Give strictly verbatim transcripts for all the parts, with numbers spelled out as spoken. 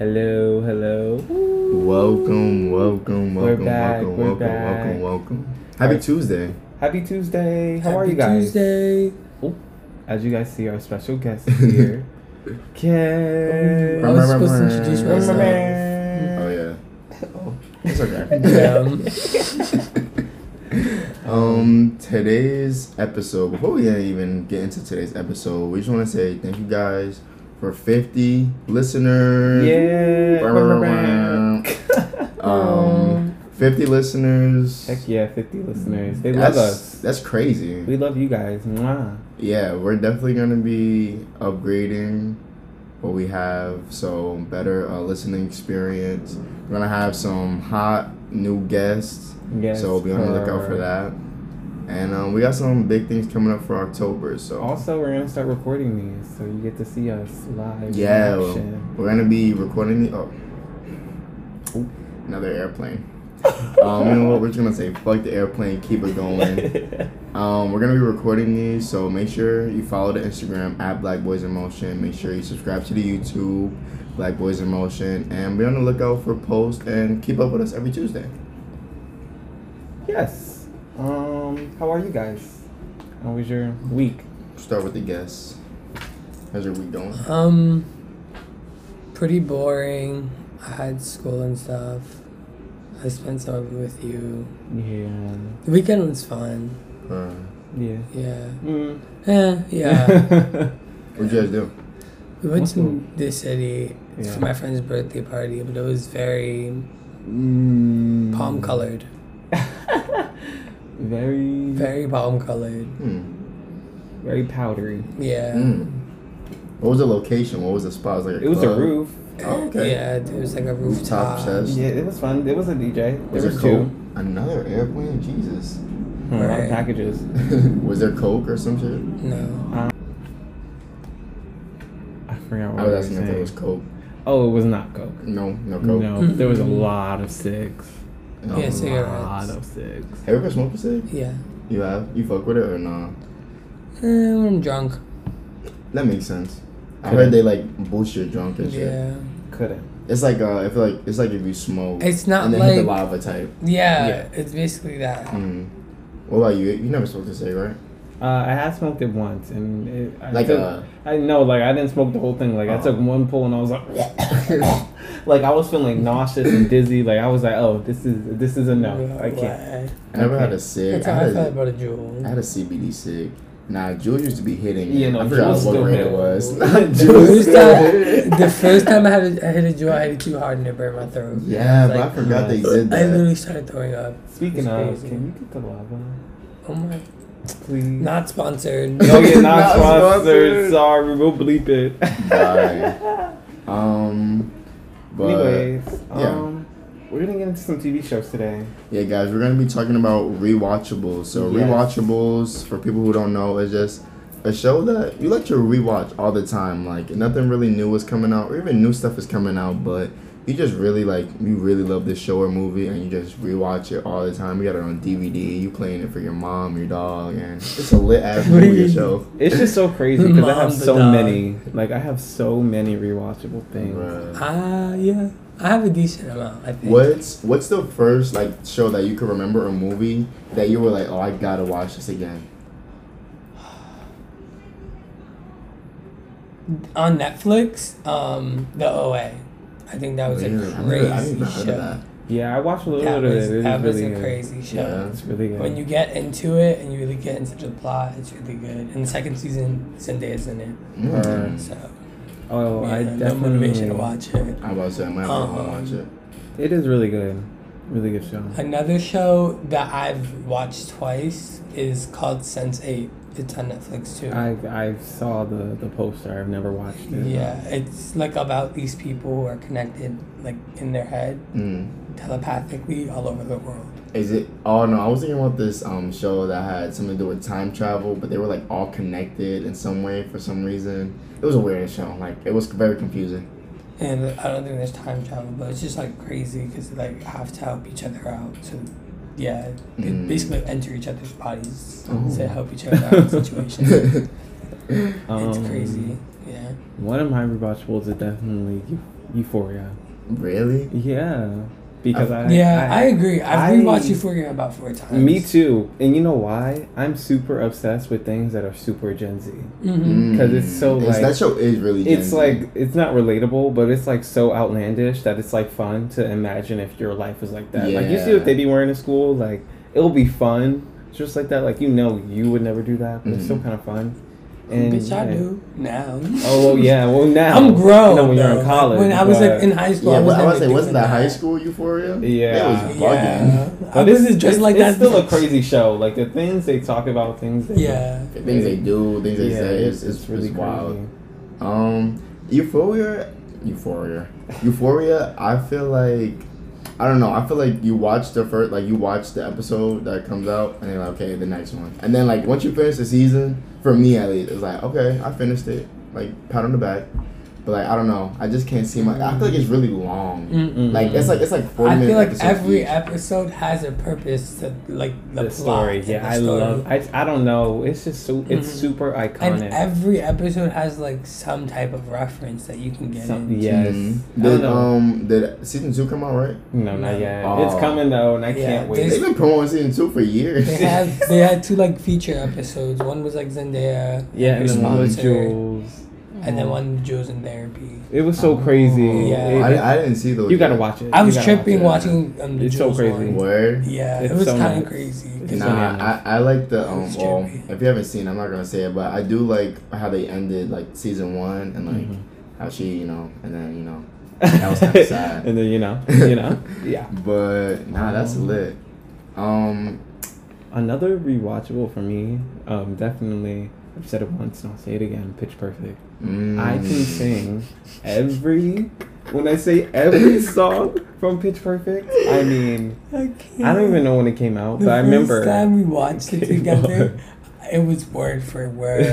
Hello, hello. Welcome, welcome, welcome, We're back, welcome, we're welcome, back. welcome, welcome. Happy Tuesday. Happy Tuesday. How Happy are you guys? Tuesday. Oh, as you guys see, our special guest is here. Ken. I was supposed to introduce myself. Oh yeah. Oh. It's okay. um, today's episode. Before we even get into today's episode, we just want to say thank you guys for fifty listeners. Yeah. um, fifty listeners. Heck yeah, fifty listeners. They that's, love us. That's crazy. We love you guys. Mwah. Yeah, we're definitely gonna be upgrading what we have, so better uh, listening experience. We're gonna have some hot new guests, Yes, so be on the lookout for that. And um, we got some big things coming up for October. So also, we're gonna start recording these, so you get to see us live. yeah, in well, action. we're gonna be recording the oh, Ooh. another airplane. um, you know what? We're just gonna say fuck the airplane, keep it going. Um, we're gonna be recording these, so make sure you follow the Instagram at Black Boys in Motion. Make sure you subscribe to the YouTube, Black Boys in Motion, and be on the lookout for posts and keep up with us every Tuesday. Yes. Um, how are you guys? How was your week? Start with the guests. How's your week going? Um, pretty boring. I had school and stuff. I spent some of it with you. Yeah. The weekend was fun. Uh, Yeah. Yeah. Mm. Eh, yeah. what'd you guys do? We went What's to the city Yeah. for my friend's birthday party, but it was very Mm. palm colored. Very, Very palm colored. Hmm. very powdery. Yeah. Mm. What was the location? What was the spot? Was it like a It was club? a roof. Oh, okay. Yeah, it was like a Rooftop rooftop. chest. Yeah, it was fun. It was a D J. There Was was, there two. coke? Another airplane? Jesus. A lot of Right. packages. Was there coke or some shit? No. I forgot what I I was was asking if saying. it was coke. Oh, it was not Coke. No, no coke. No, there was a lot of cigs. No. Yeah, A cigarettes. lot of cigs. Have you ever smoked a cig? Yeah. You have? You fuck with it or nah? Eh, when I'm drunk. That makes sense. I Couldn't. heard they like boost your drunk and shit. Yeah. Couldn't. It's like uh, I feel like it's like if you smoke. It's not and then hit the like- lava type. Yeah, Yeah. it's basically that. Mm. What about you? You never smoked a cig, right? Uh, I had smoked it once, and it, I Like took, a- I know, like I didn't smoke the whole thing. Like I Oh. took one pull, and I was like, like I was feeling nauseous and dizzy. Like I was like, oh, this is this is a no. I can't. I never Okay. had a cig. That's I how I had felt a, about a jewel. I had a C B D cig. Nah, Jules used to be hitting. Yeah, no, I forgot Jules what still grade hit. it was. The Jules first, time, the first time I had a, I hit a jewel, I hit it too hard and it burned my throat. Yeah, Like, but I forgot they I did I that. literally started throwing up. Speaking It's of, crazy. can you get the lava, Oh my. please? Not sponsored. No, you're not, Not sponsored. sponsored. Sorry, we'll bleep it. Bye. Um, but Anyways, yeah. um, we're gonna get into some T V shows today. yeah, guys, we're gonna be talking about rewatchables. So Yes. rewatchables, for people who don't know, is just a show that you like to rewatch all the time. Like nothing really new is coming out, or even new stuff is coming out, but you just really like you really love this show or movie, and you just rewatch it all the time. You got it on D V D. You playing it for your mom, your dog, and it's a lit ass movie or show. It's just so crazy because I have Mom, the so dog. many. Like I have so many rewatchable things. Bruh. Ah, yeah. I have a decent amount, I think. What's what's the first like show that you could remember or movie that you were like, oh, I gotta watch this again? On Netflix, um, The O A. I think that was Really? a I never- I crazy never heard show. of that. Yeah, I watched a little That bit of was, it. It that was was really a good. crazy show. Yeah. It's really good. When you get into it and you really get into the plot, it's really good. And the second season, Zendaya's in it. Mm. So, oh, I yeah, no definitely. motivation to watch it. I was about to say I might have to Um, watch it. It is really good. Really good show. Another show that I've watched twice is called sense eight. It's on Netflix too. I I saw the the poster. I've never watched it. Yeah, it's like about these people who are connected, like in their head, Mm. telepathically all over the world. Is it? Oh no, I was thinking about this um show that had something to do with time travel, but they were like all connected in some way for some reason. It was a weird show. Like it was very confusing. And I don't think there's time travel, but it's just like crazy because they like have to help each other out. So, yeah, they Mm. basically enter each other's bodies Oh. to help each other out in situations. Um, It's crazy. Yeah. One of my rewatchables is definitely Euphoria. Really? Yeah. Because I, yeah, I, I agree. I've I- rewatched Euphoria about four times. Me too. And you know why? I'm super obsessed with things that are super Gen Z. Mm-hmm. 'Cause it's so, It's- like- that show is really. Gen It's Z. like, it's not relatable, but it's like so outlandish that it's like fun to imagine if your life was like that. Like, you see Yeah. what they be wearing to school? Like, it'll be fun. Just like that. Like, you know, you would never do that, but it's still Mhm. kind of fun. And Bitch, I yeah. do now. Oh, well, yeah. Well, now. I'm grown. You know, when you're though. in college. When I was but- like in high school, Yeah, I was but I was never say, wasn't doing that high school Euphoria? Yeah. It was bugging. Yeah, I But was it's, just it's, like it's that. still a crazy show. Like, the things they talk about, things they Yeah. The things they do, things they Yeah, say, it's, is it's really it's wild. crazy. Um, Euphoria, Euphoria, Euphoria. I feel like, I don't know. I feel like you watch the first, like you watch the episode that comes out, and you're like, okay, the next one, and then like once you finish the season, for me at least, it's like, okay, I finished it, like pat on the back. But like I don't know, I just can't see my. I feel like it's really long. Mm-mm. Like it's like it's like forty I minute feel like episodes every each. episode has a purpose to like the, The plot story, and yeah, the I story. love. I, I don't know. It's just so. It's Mhm. super And iconic. every episode has like some type of reference that you can get Some- into. yes. Mhm. I don't Did know. um did season two come out right? no, not No. yet. Oh. It's coming though, and I Yeah, can't wait. there's- They've been promoting season two for years. They had they had two like feature episodes. One was like Zendaya, Yeah, and her then one with sponsor, Jules. and then one with Jules in therapy. It was so crazy. Yeah. It- it- I, I didn't see those. you gotta yet. watch it. I You was gotta tripping watch it. watching um, the It's so Jules crazy. one. Word. Yeah, It's it was so kind of nice. crazy. It's Nah, so nice. I, I like the um. It's Well, trippy. if you haven't seen, it, I'm not gonna say it, but I do like how they ended like season one and like Mhm. how she, you know, and then you know, that was kind of sad. And then you know, you know, yeah. But nah, that's lit. Um, Another rewatchable for me, um, definitely. I've said it once and I'll say it again. Pitch Perfect. mm, I can sing every. When I say every song from Pitch Perfect, I mean I can't. I don't even know when it came out, The but I first remember. time we watched it Came together, it was word for word.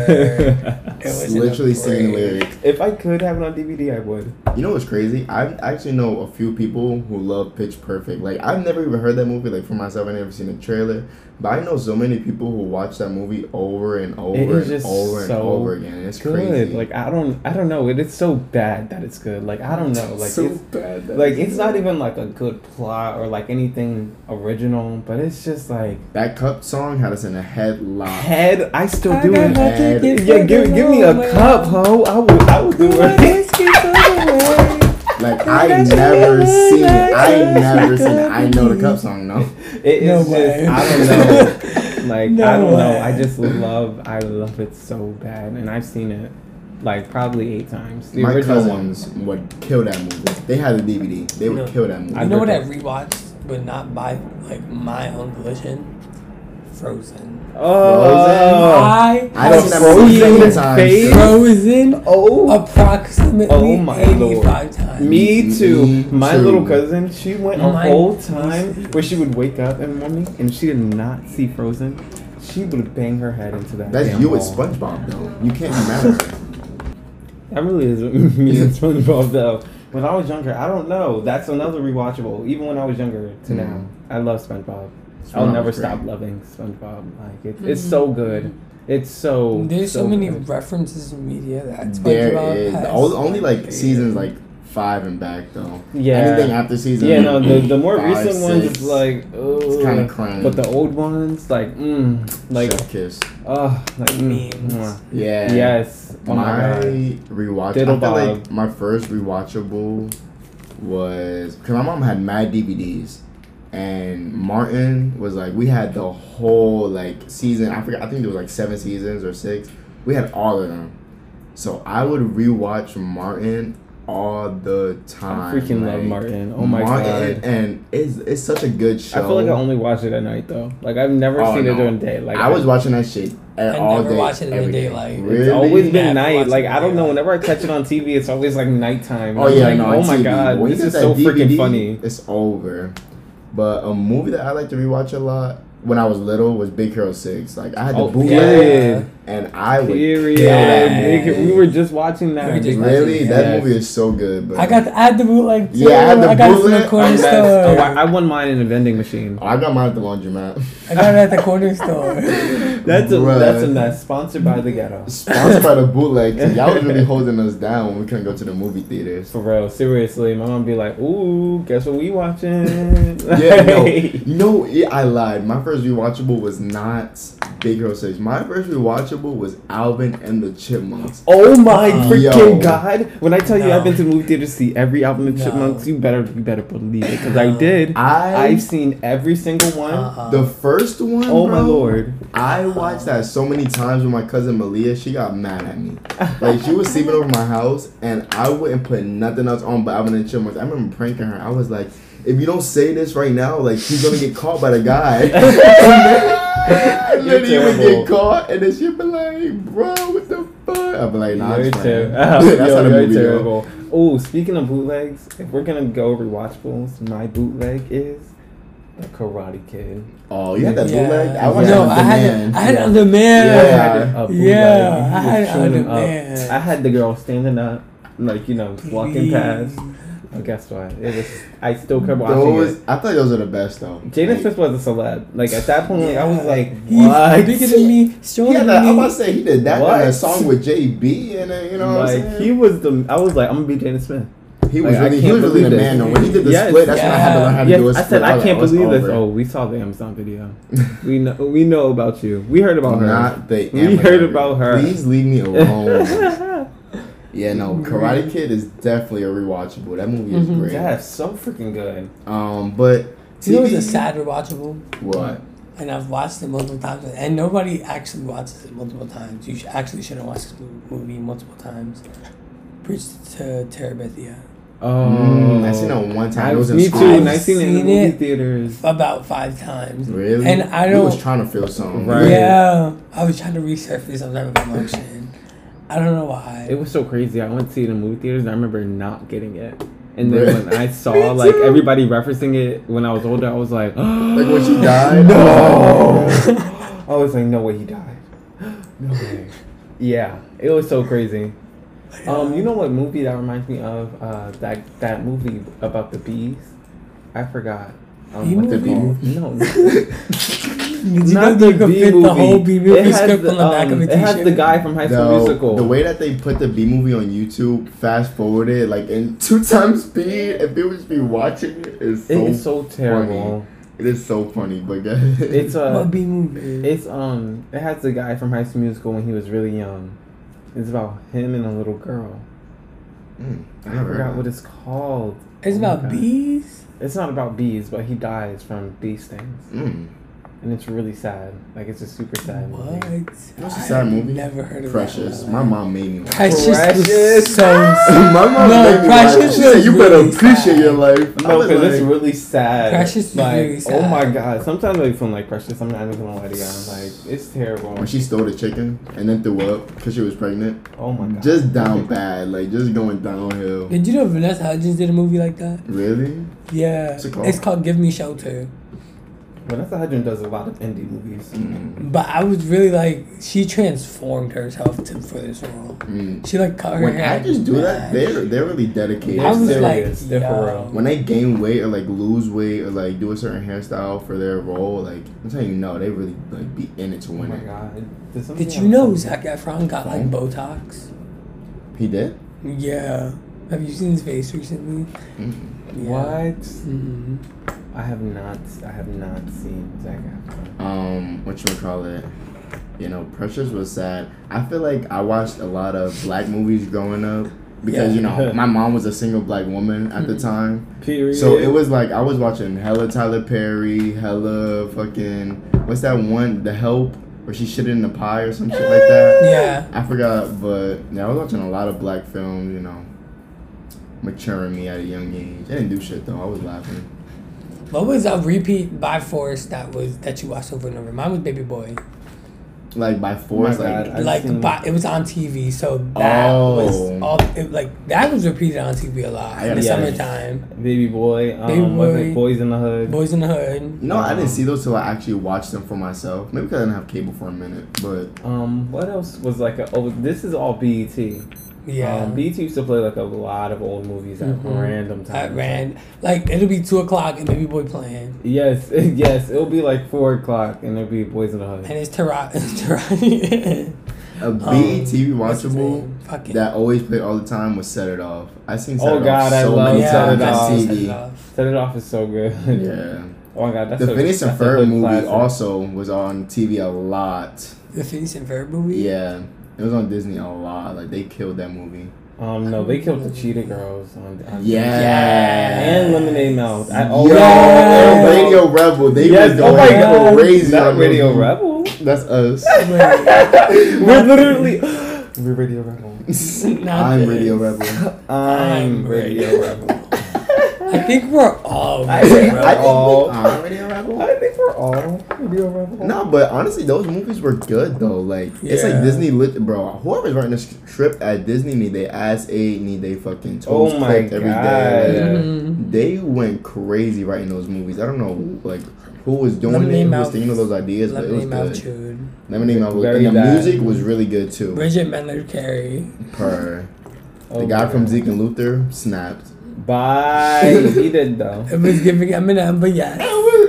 It was literally singing lyrics. If I could have it on D V D, I would. You know what's crazy? I actually know a few people who love Pitch Perfect. Like I've never even heard that movie. Like for myself, I never seen a trailer. But I know so many people who watch that movie over and over It is and just over and so over again. And it's Good. crazy. Like I don't, I don't know. It, it's so bad that it's good. Like I don't know. Like so it's bad. that like it's not even like a good plot or like anything original, but it's just like that cup song had us in a headlock. head. I still I do got it. nothing to Yeah, give give give me a away. cup, ho. I will, I will do it. Like I never seen it. I never seen it. I know the cup song, no. It No is way. just I don't know. Like No I don't know. way. I just love I love it so bad, and I've seen it like probably eight times. The My original cousins would kill that movie. They had the D V D. They would No. kill that movie. I You know what I agree. rewatched, but not by like my own volition? Frozen. one. Oh, I I have seen that movie seen so many times. Face? Frozen oh. approximately Oh my eighty-five times. Me too. Me My too. little cousin, she went a My- whole time where she would wake up in the morning and she did not see Frozen. She would bang her head into that. That's damn you with wall. SpongeBob though. You can't be mad at her. That really is me and SpongeBob though. When I was younger, I don't know. That's another rewatchable. Even when I was younger to Mm. now, I love SpongeBob. I'll SpongeBob never is stop great. loving SpongeBob. Like it, it's so good. It's so. There's so, many good. references in media that There SpongeBob is has. only, only like created. seasons like five and back though. Yeah. Anything after season. Yeah, no, the, the more five, recent ones, six, it's like, it's kind oh, of cringe. but the old ones, like, mm, like, Chef kiss. oh, like, mm, Memes. mwah. Yeah. Yes. Oh my, my god. rewatch. Diddle I feel Bob. like my first rewatchable was because my mom had mad D V Ds, and Martin was like we had the whole like season. I forgot. I think there was like seven seasons or six. We had all of them. So I would rewatch Martin all the time. I freaking like, love Martin. Oh my Martin, god. and it's it's such a good show. I feel like I only watch it at night though. Like I've never Oh, seen no. it during the day. Like I was watching that shit at I all never day. watch it in the every day. daylight. Really? It's always been Never night. watch Like it I don't know. daylight. Whenever I catch it on T V, it's always like nighttime. Oh I'm yeah, like, no. oh on my T V. god, When you this get is that so D V D, freaking funny. It's over. But a movie that I like to rewatch a lot when I was little was Big Hero Six. Like I had the Oh, bootleg, period. and I would. Period. kill that Big- movie. we were just watching that. We were just Big- Really, that Yes. movie is so good. But I got the, I had the bootleg too. Yeah, I had the I got it from bootleg. the corner I'm Yes. store. Oh, I, I won mine in a vending machine. Oh, I got mine at the laundromat. I got it at the corner store. That's a Bruh. that's a nice sponsored by the ghetto. Sponsored by the bootleg. So y'all was really holding us down when we couldn't go to the movie theaters. For real, seriously, my mom be like, "Ooh, guess what we watching?" Yeah, no, you know, yeah, I lied. My first rewatchable was not Big Hero Six. My first rewatchable was Alvin and the Chipmunks. Oh my Uh, freaking yo. god! When I tell you No. I've been to the movie theater to see every Alvin and the No. Chipmunks, you better you better believe it because I No. did. I I've seen every single one. Uh-uh. the first one. Oh my bro, lord! I watched that so many times with my cousin Malia. She got mad at me. Like she was sleeping over my house, and I wouldn't put nothing else on but Alvin and the Chipmunks. I remember pranking her. I was like, "If you don't say this right now, like he's gonna get caught by the guy." And then he would terrible. get caught, and then she'd be like, "Bro, what the fuck?" I'd be like, "Nah, You're it's ter- fine." oh, That's yo, how the you're movie go. terrible. Oh, speaking of bootlegs, if we're gonna go rewatchables, my bootleg is The Karate Kid. Oh, you had that Yeah. bootleg? I was no, on I had demand. it. I had it Yeah. on demand. Yeah. I had it up bootleg. Yeah, He I was had it on shooting up. demand. I had the girl standing up, like you know, walking Please. past. Oh, guess what? It was. I still kept watching Those, it. I thought those are the best though. Jaden Like, Smith was a celeb. Like at that point, like, I was like, He's what? bigger than me, stronger Yeah, than that, me. I'm about to say he did that What? on a song with J B, and then, you know what Like I'm saying? he was the. I was like, I'm gonna be Jaden Smith. He was like, I really, he can't was really the believe man this. though. When he did the Yes. split, that's when I had to learn how to Yes, do a I split. said I was can't like, oh, it's believe this. over. Oh, we saw the Amazon video. we know. We know about you. We heard about her. Not the We Amazon heard video. about her. Please leave me alone. Yeah, no, Karate Kid is definitely a rewatchable. That movie is Mhm. great. Yeah, it's so freaking good. Um, but You know, T V, it's a sad rewatchable, what? and I've watched it multiple times, and nobody actually watches it multiple times. You should, actually shouldn't watch this movie multiple times. Preach to Terabithia. Oh, Mm, I seen it one time. I, It was in me school. too. I've And I seen it in the seen movie it. theaters. About five times. Really? And I You was don't. trying to feel something. Right. Yeah, I was trying to resurface some type of emotion. I don't know why. It was so crazy. I went to see it in movie theaters, and I remember not getting it. And then Really? when I Me saw like too. everybody referencing it when I was older, I was like, Like when she died. No. I was like, no way he died. No way. Yeah, it was so crazy. Um, you know what movie that reminds me of? Uh, that that movie about the bees. I forgot. Um, Bee what's it movie? called? No, Did you know not you the could B fit movie. the whole B movie It has script the, on the back um, of a It t-shirt? has the guy from High School No, Musical. the way that they put the B movie on YouTube, fast forwarded like in two times speed, and people just be watching it is so, it is so terrible. funny. It is so funny, but It's uh, What B movie? It's um, it has the guy from High School Musical when he was really young. It's about him and a little girl. Mm, I forgot what it's called. It's Oh my about God. bees. It's not about bees, but he dies from bee stings, Mm. and it's really sad. Like it's a super sad What? movie. What's a sad movie? Never heard of Precious. that. My mom made me watch it. Precious, Precious. was so. My mom No, made me Precious watch it. She said, was "You better really appreciate sad. your life." I No, was because it's like, really sad. Precious is like, really oh my sad. god. Sometimes I feel like Precious. I'm not even gonna lie to you. Like it's terrible. when she stole the chicken and then threw up because she was pregnant. Oh my god. Just down bad, like just going downhill. Did you know Vanessa Hudgens did a movie like that? Really? Yeah. What's it called? It's called Give Me Shelter. Vanessa Hudgens does a lot of indie movies. Mm. But I was really like, she transformed herself to, for this role. Mm. She like cut her When hair. actors do that, back. they're they're really dedicated. I was They're like, serious. They're for yo. real. When they gain weight or like lose weight or like do a certain hairstyle for their role, like I'm telling you, no, they really like be in it to Oh win my it. god. Did, somebody Did have you know some- Zac Efron got like Botox? He did. Yeah. Have you seen his face recently? Mm. Yeah. What? Mm-hmm. I have not. I have not seen Zac Efron. Um, what you would call it? You know, Precious was sad. I feel like I watched a lot of black movies growing up because Yeah. you know my mom was a single black woman at the Mhm. time. Period. So it was like I was watching hella Tyler Perry, hella fucking what's that one? The Help, where she shit in the pie or some shit like that. Yeah. I forgot, but yeah, I was watching a lot of black films. You know, maturing me at a young age. I didn't do shit though. I was laughing. What was a repeat by force that was that you watched over and over? Mine was Baby Boy. Like by force, Oh my like God. I've like seen- but it was on T V, so that Oh. was all. It, like that was repeated on T V a lot I in the gotta- summertime. Baby Boy. Um, Baby was Boy. it Boys in the Hood? Boys in the Hood. no, I didn't Um, see those till I actually watched them for myself. Maybe because I didn't have cable for a minute, but Um, what else was like a? Oh, this is all B E T. Yeah. Um, B E T used to play like a lot of old movies at Mhm. random times. At ran like it'll be two o'clock and Baby Boy playing, Yes, yes. It'll be like four o'clock and it'll be Boys in the Hood. and it's Tara. Tara. a B E T Um, what's his watchable name? Fuck it. that always played all the time was Set It Off. I seen Set Oh, It God, Off I so love many yeah, Set It times Off. on Set T V. It Off. Set It Off is so good. Yeah. Oh my God, that's The a, Phineas and that's a Ferb hood movie classic. also was on T V a lot. The Phineas and Ferb movie. Yeah. It was on Disney a lot. Like they killed that movie. Um, no, they killed the Cheetah Girls on. on Yeah. And Lemonade Mouth. I, Yo, oh, Yeah. Radio Rebel. They Yes, was oh going my God. crazy Not on those Radio movies. Rebel. That's us. We're literally. We're Radio Rebel. Not I'm this. Radio Rebel. I'm Radio Rebel. I think we're all. I Radio think- Rebel. I think all- we are Radio Rebel. I think we're all Radio Rebel. No, but honestly, those movies were good though. Like it's like Yeah. Disney lit, bro. Whoever's writing this script at Disney need they ass ate, need they fucking toes Oh my clipped every God. day. Like, Mhm. they went crazy writing those movies. I don't know like who was doing Lemonade it, who was Mouth- thinking of those ideas, but it was Lemonade Mouth good. Chewed. Lemonade Mouth was, Very and the bad. music was really good too. Bridget Mendler Carey. Per Oh the guy my from God. Zeke and Luther snapped. Bye. He did though. It was giving Eminem, but yes.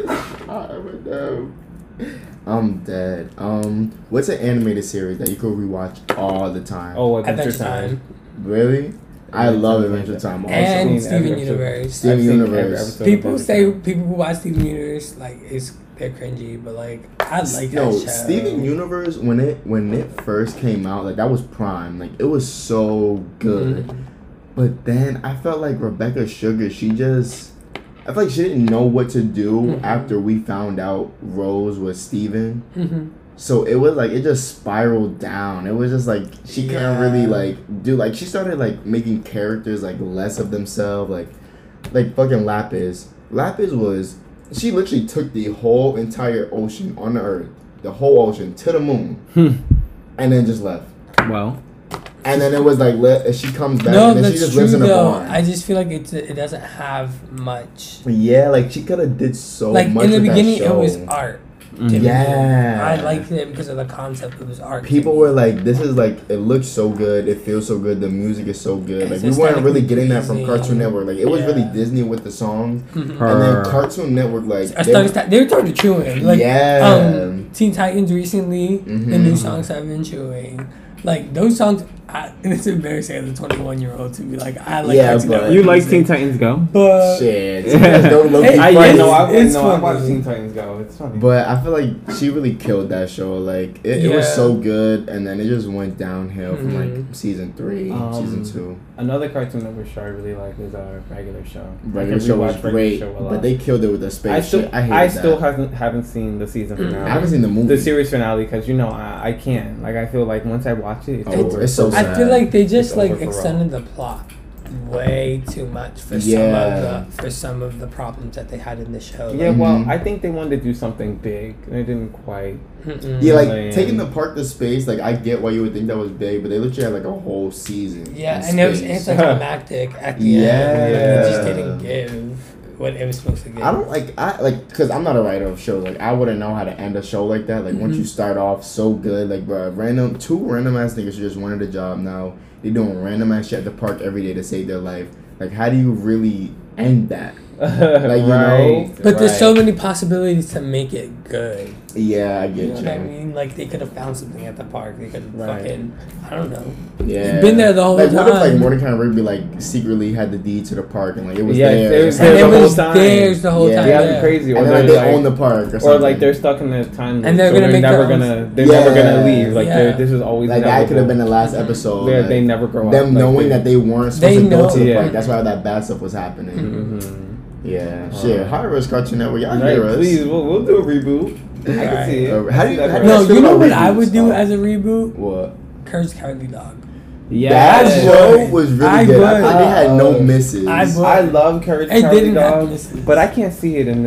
I'm dead. Um, what's an animated series that you could rewatch all the time? Oh, Adventure Adventure Time. Time. Really? I Adventure love Time. Adventure Time. Also. And seen Steven every episode. Universe. Steven I've seen Universe. every episode of People Adventure say Time. people who watch Steven Universe like it's they're cringy, but like I like no, that show. Steven Universe when it when it first came out, like that was prime. Like it was so good. Mhm. But then I felt like Rebecca Sugar, she just I feel like she didn't know what to do Mhm. after we found out Rose was Steven. Mhm. So it was like it just spiraled down. It was just like she couldn't Yeah. really like do like she started like making characters like less of themselves, like like fucking Lapis. Lapis was she literally took the whole entire ocean on the earth, the whole ocean to the moon, Hmm. and then just left. Well, And then it was like let, she comes back No, and then that's she just true lives in a though. barn. I just feel like it's it doesn't have much. Yeah, like she could have did so Like much. in the with that beginning, it show. was art. Mhm. to me. Yeah. I liked it because of the concept. It was art. to People me. were like, "This is like it looks so good. It feels so good. The music is so good." Like It's we weren't really aesthetically getting that from pleasing. Cartoon Network. Like it was really Yeah. Disney with the songs, Mhm. Her- and then Cartoon Network like I they- started. Sta- they started chewing. Like yeah. um, Teen Titans recently. The Mhm. new songs I've been chewing. Like those songs. I, it's embarrassing as a twenty-one year old to be like, I like. Yeah, Cartoon but- Network You like music. Teen Titans Go? but Shit, you guys don't look Hey, I, It's yeah, funny. no, I, It's no, I funny. watched Teen Titans Go. It's funny. But I feel like she really killed that show. Like it, it was Yeah. so good, and then it just went downhill from like Mhm. season three, Um, season two. Another Cartoon Network show I really like is our regular show. I Regular can show was rewatch Regular great, Show a lot. but they killed it with the space I still, shit. I hated I still that. haven't haven't seen the season Mm. finale. I haven't seen the movie. the series finale because you know I, I can't. Like I feel like once I watch it, it's Oh, over. it's so I sad. feel like they just It's like over for extended the plot way too much for some Yeah. of the for some of the problems that they had in the show. Yeah, Like, well, Mhm. I think they wanted to do something big. and They didn't quite. mm-mm. Yeah, like Like- taking the park to space. Like I get why you would think that was big, but they literally had like a whole season. Yeah, in and it was space. anticlimactic at the Yeah. end. Like, it just didn't give what it was supposed to give. I don't like I like because I'm not a writer of shows. Like I wouldn't know how to end a show like that. Like once Mhm. you start off so good, like bro, random two random ass niggas who just wanted a job now. They doing random ass shit at the park every day to save their life. Like how do you really end that? like you know? But there's so many possibilities to make it good. Yeah, I get You know you. what I mean? Like they could have found something at the park. They could have Right. fucking I don't know. Yeah, Been there the whole like, What if like time. Mordecai and Rigby like secretly had the deed to the park and like it was Yeah, there, it was And there it the whole was time. theirs the whole Yeah. time. Yeah, Yeah, that'd be crazy. Or and then like, they're they like, own the park or or something. like they're stuck in the time loop, And they're so gonna they're make never their own- gonna they're Yeah. never gonna leave. Like Yeah. they're this is always like that could have been the inevitable. last episode. They like, they never grow up. them Like, knowing they- that they weren't supposed They to go know. to the Yeah. park. That's why all that bad stuff was happening. Mhm. Yeah, Uh, shit. Hire us, Cartoon Network. Y'all Right, hear us. please, we'll, we'll do a reboot. I can Alright. see it. Uh, how do you- I see how that do No, Let's you talk know about what I reboots. would do Oh. as a reboot? What? Courage the Cowardly Dog. Yeah, That show was really I good. I would. thought they had no Uh, misses. I would. I love Courage the It Cowardly didn't have Dog, misses. but I can't see it in this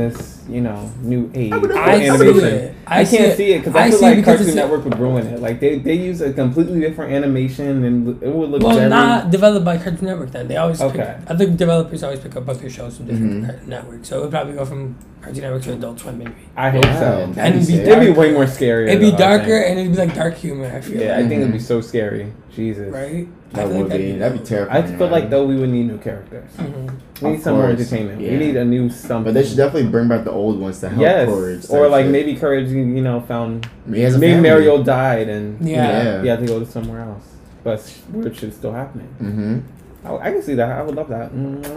you know, new age I would- for I see animation. it. I, I see can't it. see it because I I feel see it like because Cartoon it's a- Network would ruin it. Like they, they use a completely different animation and it would look Well, very. not developed by Cartoon Network. Then they always. Okay. Pick, I think developers always pick up other shows from different Mhm. Cartoon networks. So it would probably go from Cartoon Network to Adult Swim, maybe. I hope Yeah, so. that'd And be be sick. It'd be darker. way more scary. It'd be though, I darker think. and it'd be like dark humor. I feel Yeah, like. I think it'd be Mhm. so scary. Jesus. Right. I That feel would like be that'd be terrifying. I feel like though we would need new characters. Mhm. We need Of some more course, entertainment. yeah. We need a new something. But they should definitely bring back the old ones to help yes, Courage. or type like shit. maybe Courage, you know, found he has a maybe family. Mario died and you Yeah. know, Yeah. he had to go to somewhere else. But Courage is still happening. Mm-hmm. I, I can see that. I would love that.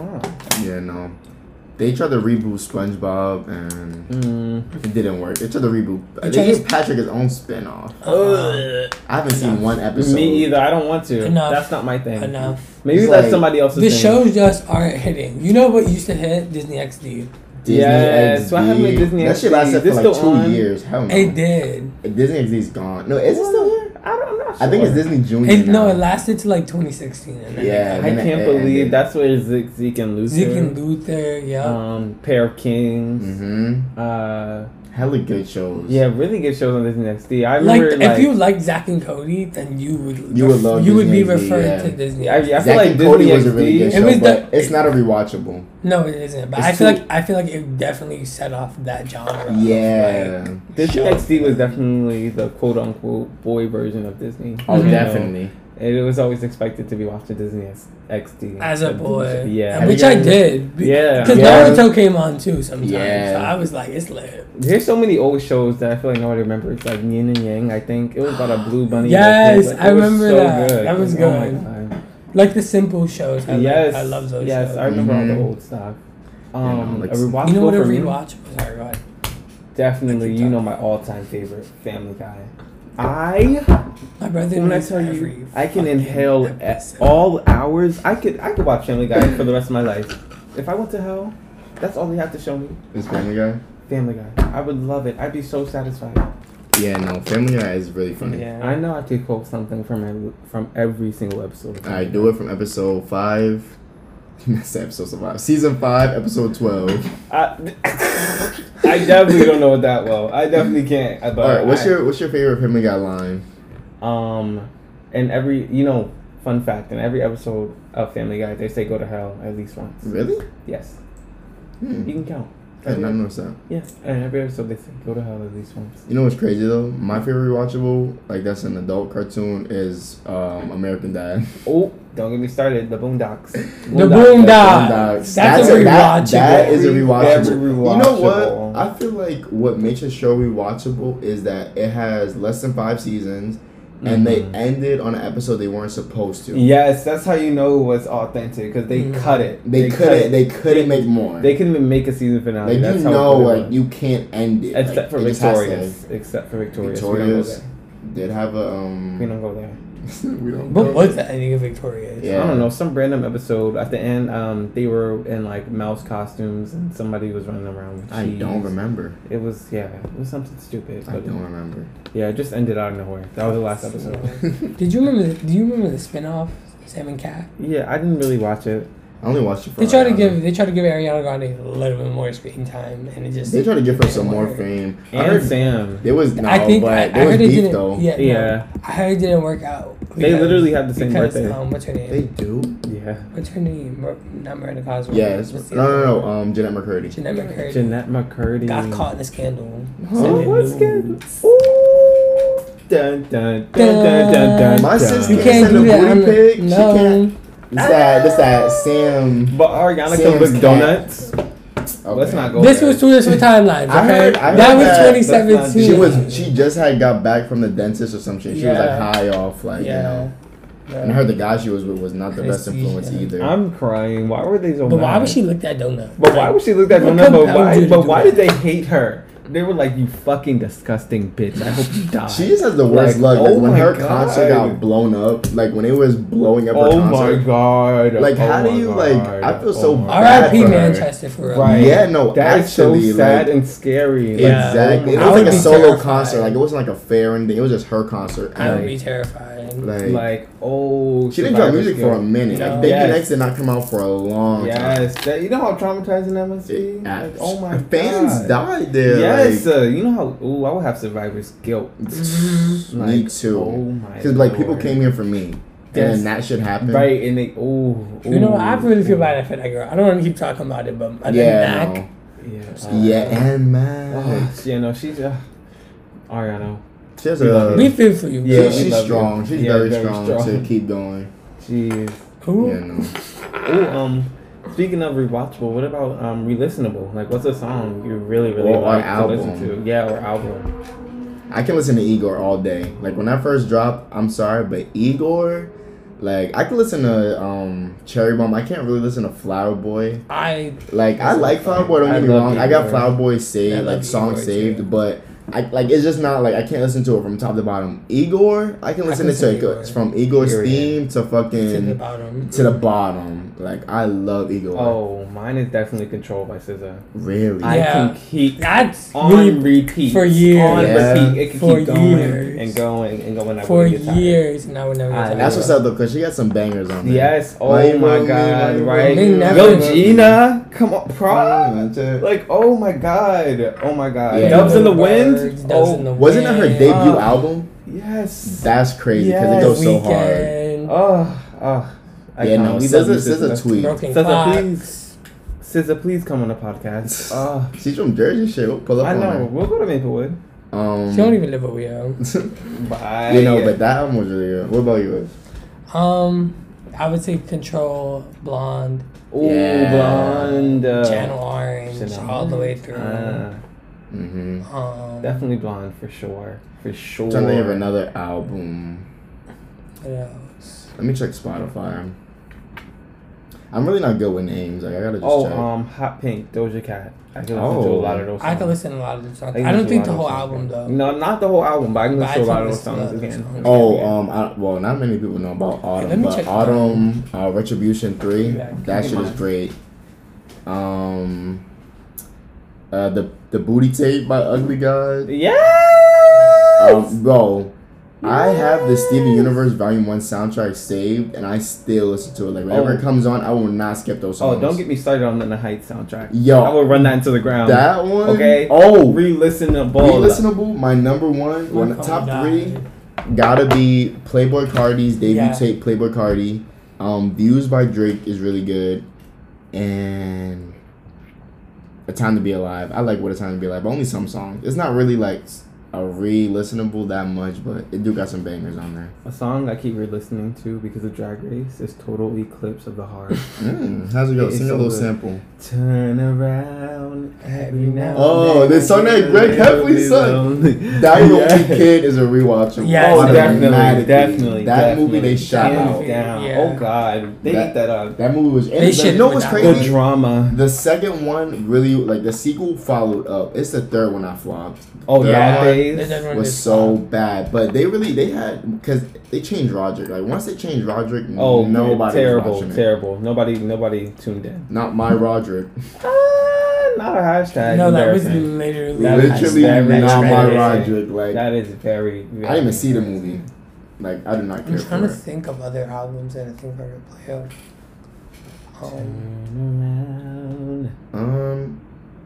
Mm. Yeah, no. They tried to reboot SpongeBob and Mm. it didn't work. They tried to reboot. They They tried gave to- Patrick his own spin-off. Uh-uh. I haven't seen one episode. Me either. I don't want to. Enough. That's not my thing. Enough. Maybe It's that's like- somebody else's The thing. shows just aren't hitting. You know what used to hit? Disney X D. Disney Yes, X D. what happened with Disney That X D? shit lasted This for like still two on? years. Hell no. It did. Disney X D's gone. No, is it still here? I don't, I'm not sure. I think it's Disney Junior It, now. no, it lasted to like twenty sixteen. And then Yeah, I then it- can't it believe ended. that's where Zeke, Zeke and Luther. Zeke and Luther, yeah. Um, Pair of Kings. Mm-hmm. Uh, Hella good shows. yeah, really good shows on Disney X D. I like, remember, if like, you like Zack and Cody, then you would You would love you would be Disney X D, referred yeah. to Disney. I, I feel Zack like and Disney Cody X was a really D. good It show, was but the- it's not a rewatchable. No, it isn't. But It's I feel too- like I feel like it definitely set off that genre. of, Yeah. like, Disney show. X D was definitely the quote unquote boy version of Disney. Oh, Mhm. You know, definitely. It was always expected to be watching Disney X D. As a But- boy, Yeah. which I did. Be- Yeah. because Yeah. Naruto came on too sometimes. Yeah. So I was like, it's lit. There's so many old shows that I feel like nobody remembers, like Yin and Yang. I think it was about a blue bunny. Yes, that played, I it was remember so that. Good. That was Oh my good. God. Like the simple shows. I Yes, like, I love those yes, shows. I remember all Mhm. the old stuff. Um, You know, like- a rewatchable You know what a for me? rewatch? Sorry, go ahead. Definitely, Keep you know talking. my all-time favorite, Family Guy. I My brother when I knows tell every you, I can fucking inhale at episode. all hours. I could, I could watch Family Guy for the rest of my life. If I went to hell, that's all they have to show me. This Family Guy? Family Guy. I would love it. I'd be so satisfied. Yeah, no. Family Guy is really funny. Yeah. I know I could quote something from every, from every single episode. of I Family do Guy. it from episode five. That's episode five. Season five, episode twelve. I, I definitely don't know it that well. I definitely can't. But All right, what's I- your what's your favorite Family Guy line? Um, in every, you know, fun fact, in every episode of Family Guy, they say go to hell at least once. Really? Yes. Hmm. You can count. I did not notice that. Yeah. And every episode they say go to hell at least once. You know what's crazy though? My favorite rewatchable, like that's an adult cartoon, is um, American Dad. Oh, don't get me started. The Boondocks. The Boondocks. Boondocks. That's a that, rewatchable. that is a rewatchable. Very You know rewatchable. what? I feel like what makes a show rewatchable is that it has less than five seasons, and they Mhm. ended on an episode they weren't supposed to. Yes, that's how you know it was authentic because they Mhm. cut it. They, cut couldn't. it. They couldn't make more. They couldn't even make a season finale. like that's you how know, good it like was. you can't end it. Except like, for it just has to- Victorious. Except for Victorious. We don't go Victorious there. did have a um. We don't go there. we don't. What go was there. the ending of Victorious? Yeah. I don't know, some random episode at the end. Um, they were in like mouse costumes and somebody was running around with I cheese. don't remember. It was yeah, it was something stupid. I But don't remember. yeah, it just ended out of nowhere. That was the last episode. Did you remember? The, do you remember the spin-off Sam and Cat? Yeah, I didn't really watch it. I only watched it for. They try to Ariana. give they try to give Ariana Grande a little bit more screen time, and it just They try to give her some didn't more work. fame. I And heard Sam. there was no, I think but I, I there was heard it beef didn't. though. Yeah, no, Yeah. I heard it didn't work out. They because- literally have the same because, birthday. Um, what's her name? They do. Yeah. What's her name? Mir- not Miranda Cosgrove. Yes. What's the No, other no, no. one? Um, Jeanette McCurdy. Jeanette McCurdy Jeanette McCurdy. got caught in a scandal. Oh, Sending what's nudes. Ooh. Dun, dun, dun, dun, dun, dun, My dun. sis You can't can't send do a that. booty on the- pic. She No. can't. It's that. It's that Sam. But Ariana Sam's comes with cat. donuts. Okay. Let's not go This there. was two different timelines. Okay, I heard- I that heard was that- twenty that's not- seventeen. She was. She just had got back from the dentist or some shit. She was Yeah. like high off, like you Yeah. know. Yeah. And I heard the guy she was with was not the best Prestige, influence yeah. either. I'm crying. Why were they so But mad? why would she liok that donut? But why would she look that What donut? But compelled why? you to But do why that? did they hate her? They were like, "You fucking disgusting bitch. I hope you die." She just has the worst Like, luck. Like oh when my her God. concert got blown up, like when it was blowing up her Oh concert. my god! Like, how Oh do my you, like, God. I feel Oh so my R bad I P for her. Manchester for real. Right. Yeah, no, That is so actually, sad like- and scary. Yeah. Exactly. Oh It my was like would a be solo terrified. concert. Like it wasn't like a fair or anything. It was just her concert. I would Like, be terrified. like, Like, oh, she didn't drop survivor's music for a guilt. minute. No. Like Baby Yes. Next did not come out for a long time. Yes, that, you know how traumatizing that must be. It- Like, oh my fans god, died there. Yes, like, uh, you know how? Ooh, I would have survivor's guilt. Mhm. Like, me too. Oh my. Because like people Lord. came here for me, and Yes. then that shit happened. Right, and they ooh, You know, I really feel ooh. bad for that girl. I don't want to keep talking about it, but I think Yeah, Mac, no. Yeah, Yeah, and man, Oh, you know she's uh, Ariana. she has we love a we feel for you. yeah. we She's love you. strong. She's Yeah, very, very strong, strong. to keep going. Jeez. Who? Yeah, no. Oh, um, speaking of rewatchable, what about um re-listenable? Like, what's a song you really, really Or like our to listen album. to? Yeah, or album. I can listen to Igor all day. Like when I first dropped, I'm sorry, but Igor, like I can listen to um Cherry Bomb. I can't really listen to Flower Boy. I Like I like Flower Boy. Don't I get me love wrong. I got Igor. Flower Boy I saved, love like song Igor, saved, too. but I like it's just not like I can't listen to it from top to bottom. Igor, I can I listen can to it listen to to- Igor. from Igor's Period. theme to to the fucking bottom. to the bottom. Like I love Igor. Oh, mine is definitely Controlled by S Z A. Really? I Yeah. can keep That's on really repeat for years. On Yeah. repeat, it can For keep going years. and going and going. I for wouldn't get tired. years, and I would never I get tired. That's what's up though, cause she got some bangers on there. Yes. Oh Why you my love me, why god. you Right. love They me, never why you Yo, love me? Gina, come on, pro. That's it. Like, oh my god. Oh my god. Yeah. Doves in the Birds, wind. Doves Oh, in the Wasn't that her Wind. debut Uh, album? yes. That's crazy because Yes. it goes so hard. Weekend, Oh, oh. I Yeah, can't. no, We S Z A, love you, S Z A S Z A. tweet. Broken S Z A, Clocks. please. S Z A, please come on the podcast. Oh, She's from Jersey, shit. We'll pull up I on know. We'll go to Maplewood. her. Um, She don't even live over here. Bye. you know, but that album was really good. What about yours? Um, I would say Control, Blonde, Ooh, Yeah. blonde. Uh, Channel Orange, Chanel. all the way through. uh, Mm-hmm. um, definitely blonde for sure. For sure. I'm trying to think of another album. What else? Let me check Spotify. I'm really not good with names. Like I gotta just Oh, check. um, Hot Pink, Doja Cat. I can listen to a Oh. lot of those songs. I can listen to a lot of the songs. can I don't listen think to the a lot whole of those album songs. though. No, not the whole album, but I can But listen to a I lot can of those listen to songs other again. songs. Oh, Yeah. um, I, well, not many people know about Autumn, Let me but check Autumn, uh, Retribution three, Yeah, that keep shit in is mind. great. Um, uh, the the Booty Tape by Ugly God. Yes! Um, bro, I have the Steven Universe Volume One soundtrack saved, and I still listen to it. Like whenever Oh. it comes on, I will not skip those songs. Oh, don't get me started on the Heights soundtrack. Yo. I will run that into the ground. that one. Okay. Oh, Re-listenable. re-listenable. My number one, one Look top how three. died. Gotta be Playboy Cardi's debut Yeah. tape, Playboy Cardi. Um, Views by Drake is really good, and A Time to Be Alive. I like What a Time to Be Alive, but only some songs. It's not really like a re-listenable that much, but it do got some bangers on there. A song I keep re-listening to because of Drag Race is Total Eclipse of the Heart. Mm, how's it go? It's Sing a so little good. sample. Turn around every now and Oh, then. this song that Greg Heffley sung. That Yeah. Movie Kid is a rewatchable. Yes, Oh, Automatically. definitely, definitely. That definitely. movie they shot Hands out. down. Yeah. Oh God, they That- ate that up. That movie was. They And shit you know with what's that The crazy? drama. The second one really, like the sequel followed up. It's the third one that flopped. Oh, Third Yeah. one nowadays. They did one was this so time. bad, but they really they had because they changed Roderick. Like once they changed Roderick, Oh, nobody terrible, was watching it. terrible. Nobody, nobody tuned in. Not my Roderick. Uh, not a hashtag. No, that was embarrassing. literally. That is Literally very not my embarrassing. Roderick. Like That is very. very I didn't even see the movie. Like I did not care I'm trying to for it. think of other albums that I think are gonna play out. Um, Turn around. Um,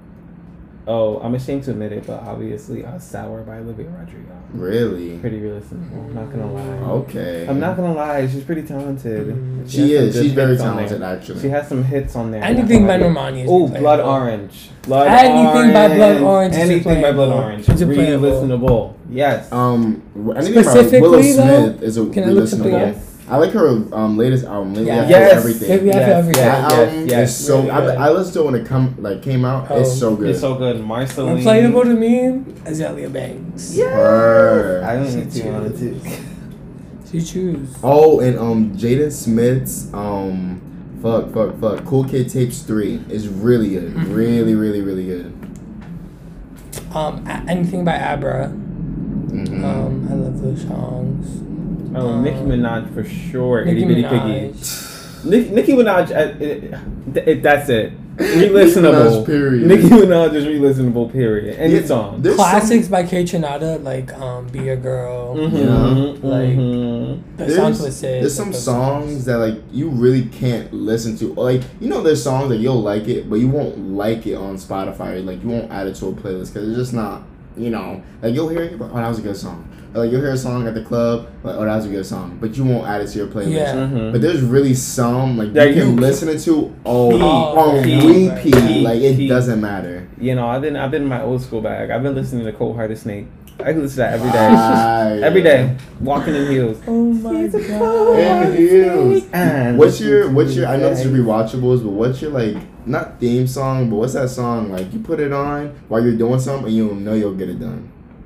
Oh, I'm ashamed to admit it, but obviously, uh, "Sour" by Olivia Rodrigo. really? Pretty realistic. I'm not gonna lie. Okay. I'm not gonna lie. She's pretty talented. Mm. has She some is. good She's very hits on talented, there. actually. She has some hits on there. anything by Normani is Oh, replayable. Blood Orange. Blood Anything by Blood Orange is Anything by Blood replayable. Orange. It's replayable. Re-listenable. Yes. Um, anything about Specifically, Willow though, Smith is a can I look something listenable. up? I like her um latest album. Lately Yeah. After Yes. Everything. Maybe yes, after everything. That yes, album yes, is so. really good. I, I listened to it when it come like came out. Oh. It's so good. It's so good. Marceline. Unplayable to me, Azalea Banks. Yeah. Word. I don't She think you wanted to. She choose. Oh, and um, Jaden Smith's um, fuck, fuck, fuck, Cool Kid Tapes three is really good. Mm-hmm. Really, really, really good. Um, a- anything by Abra. Mm-hmm. Um, I love those songs. Oh, Um, Nicki Minaj for sure. Nicki Itty Bitty Minaj. Piggy. Nick, Nicki Minaj, uh, it, it, that's it. Re-listenable. Minaj, period. Nicki Minaj is re-listenable, period. Any Yeah, song. there's Classics by K Trinata, like um, Be Your Girl. Mm-hmm, You know, like- mhm. The There's, songs with Sid. there's some like those songs that like you really can't listen to. Like you know, there's songs that you'll like it, but you won't like it on Spotify. Like you won't add it to a playlist because it's just not. You know, like you'll hear it, but, oh, that was a good song. Or, like you'll hear a song at the club, like oh, that was a good song, but you won't add it to your playlist. Yeah. Mhm. But there's really some like That you can you- listen it to oh, Oh, on peak, repeat. right. Like it Peak. doesn't matter. You know, I've been I've been in my old school bag. I've been listening to Cold Hearted Snake. I can listen to that every day. Right. Every day. Walking in heels. Oh my He's a god. cold And hearted heels. snake. And What's your what's your I know this is Say. rewatchables, but what's your like not theme song, but what's that song like you put it on while you're doing something and you don't know you'll get it done?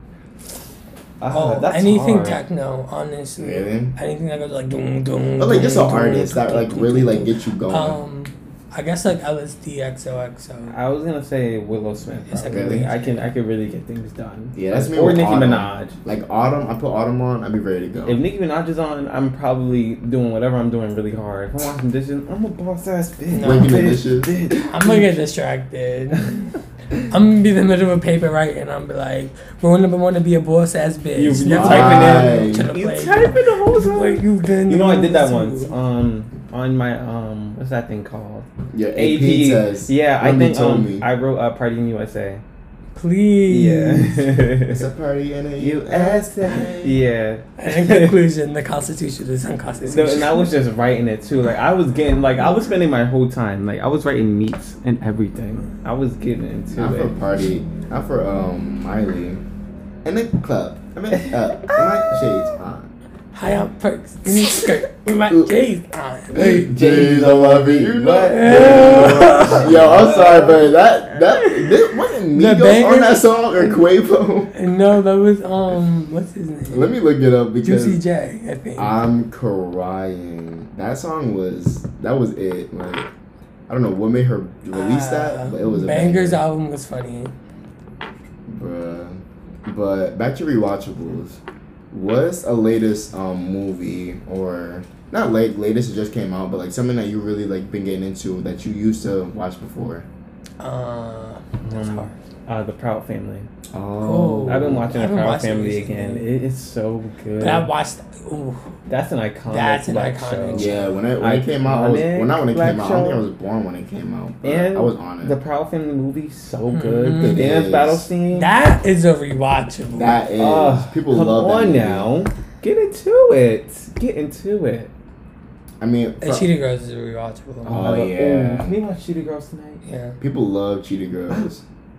Ah, Oh, that's anything hard. techno, honestly. Really? Anything that goes like doom doom. But like just an doom, artist doom, that like doom, really doom, like doom. get you going. Um, I guess like L S D X O X O. I was gonna say Willow Smith. It's like Probably. really- I can I could really get things done. Yeah, that's me Or with Nicki Autumn. Minaj. Like Autumn, I put Autumn on, I'd be ready to go. If Nicki Minaj is on, I'm probably doing whatever I'm doing really hard. If I'm washing dishes, I'm a boss ass bitch. No. Breaking the Bitch, dishes. bitch. I'm gonna get distracted. I'm gonna be in the middle of a paper right, and I'm be like, "Rule number one to be a boss ass bitch." You- That's you like typing to in. the You play. typing the whole time. Like you've been. You know, I did that too. once. Um, on my um, what's that thing called? Your A P test. Yeah, I Remember you think told um, me. I wrote uh, Party in U S A. Please. It's Yeah. a party in a U U S S A. A. Yeah. In conclusion, the Constitution is unconstitutional. No, and I was just writing it too. Like I was getting, like I was spending my whole time. Like I was writing meets and everything. I was getting into Not for it. party. Not for um Miley. In the club. I mean, uh, my shades on. High on perks, in your skirt, with my J's on. Hey. J's on my beat. You know? Yeah. Yo, I'm sorry, but that that this wasn't The Migos banger- on that song or Quavo. No, that was um, what's his name? Let me look it up because Juicy J, I think. I'm crying. That song was that was it. Like I don't know what made her release that, but it was a Bangers banger. album was funny. Bruh. But back to rewatchables. What's a latest um movie or not late latest it just came out, but like something that you really like been getting into that you used to watch before? Uh, that's Um, hard. Uh, the Proud Family. Oh. I've been watching I the haven't Proud watched it Family recently. again. It is so good. But I watched. Ooh, That's an iconic. That's an black iconic show. Yeah, when it when it came out, I was, Iconic well not when it black came out. I don't think I show. was born when it came out. But And I was on it. The Proud Family movie so good. Mhm. The It dance is. battle scene. that is a rewatchable. that is Ugh, people come love that on movie. now. Get into it. Get into it. I mean, And fr- Cheetah Girls is a rewatchable. Oh, Uh, yeah. ooh, can we watch Cheetah Girls tonight? Yeah. people love Cheetah Girls.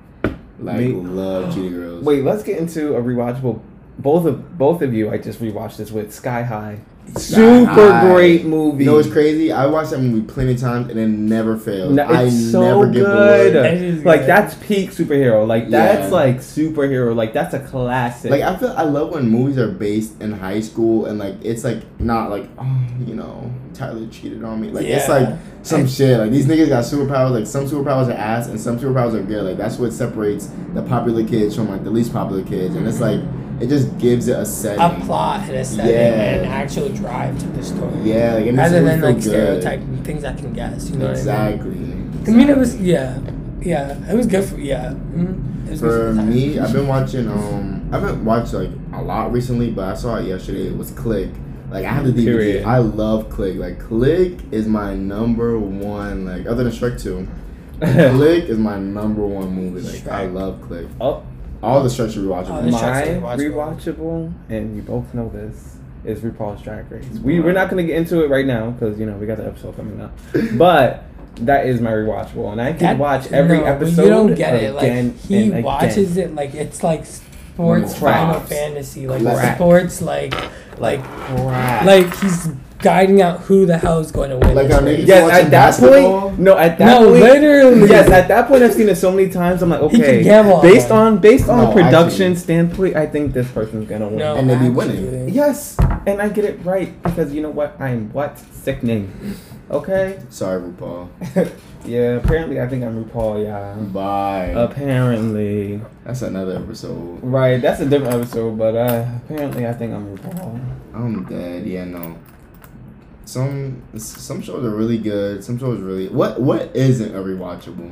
Like Me- love Cheetah Girls. Wait, let's get into a rewatchable. Both of both of you, I just rewatched this with Sky High. Sky Super High. great movie. You know what's crazy? I watched that movie plenty of times and it never fails. No, I it's so never get good. bored. It is Like good. that's peak superhero. Like that's Yeah. like superhero. Like that's a classic. Like I feel I love when movies are based in high school and like it's like not like oh you know Tyler cheated on me like it's Yeah. like some shit like these niggas got superpowers like some superpowers are ass and some superpowers are good like that's what separates the popular kids from like the least popular kids and it's like it just gives it a setting. A plot and a setting Yeah. and an actual drive to the story. Yeah, like it makes Rather it than feel like good. stereotype things I can guess. You know Exactly. what I mean? I mean, it was yeah, yeah. It was good for yeah. Mm, it was For good the time. me, I've been watching. Um, I haven't watched like a lot recently, but I saw it yesterday. It was Click. Like I have the D V D. Period. I love Click. Like Click is my number one. Like other than Shrek two, Click is my number one movie. Like I Shrek. love Click. oh, All the Shreks are Oh, rewatchable. the my Shreks are rewatchable, and you both know this, is RuPaul's Drag Race. We we're not gonna get into it right now because you know we got the episode coming up, but that is my rewatchable, and I can That- watch every no, but episode You don't get it. again Like he and again. watches it like it's like sports Crack. Final Fantasy, like Crack. sports like like Crap. like he's guiding out who the hell is going to win. Like this how race. niggas- Yes, watching at that basketball? point, no, at that No, point, literally. yes, at that point, I've seen it so many times. I'm like, He can okay, gamble on based that. on based on No, production actually. standpoint, I think this person's gonna win. No, And they be actually. winning. Yes, and I get it right because you know what? I'm what sickening. Okay. Sorry, RuPaul. Yeah, apparently I think I'm RuPaul, yeah. Bye. Apparently. That's another episode. Right, that's a different episode, but uh, apparently I think I'm RuPaul. I'm dead. Yeah, no. Some some shows are really good. Some shows really. What what isn't a rewatchable?